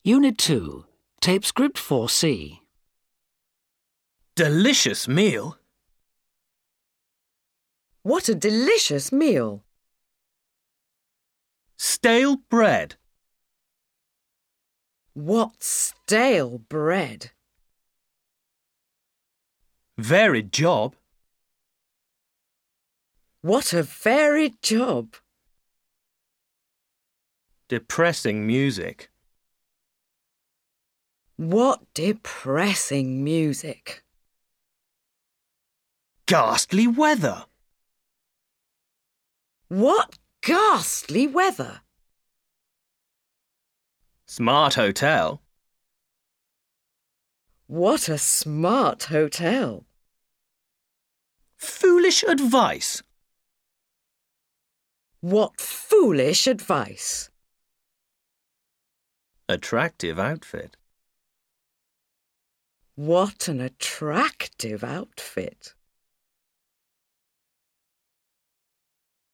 Unit 2, Tape Script 4C. Delicious meal. What a delicious meal! Stale bread. What stale bread! Varied job. What a varied job! Depressing music. What depressing music! Ghastly weather. What ghastly weather! Smart hotel. What a smart hotel! Foolish advice. What foolish advice! Attractive outfit. What an attractive outfit!